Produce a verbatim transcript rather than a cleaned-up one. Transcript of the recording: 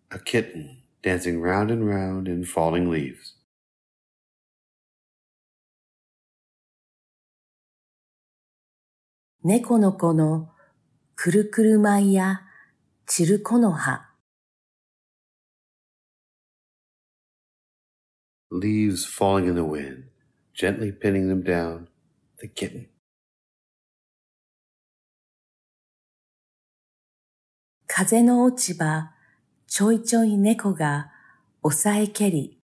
A kitten dancing round and round in falling leaves. 猫の子のくるくる舞や散る木の葉。 Leaves falling in the wind, gently pinning them down. The kitten. 風の落ち葉、ちょいちょい猫が押さえけり。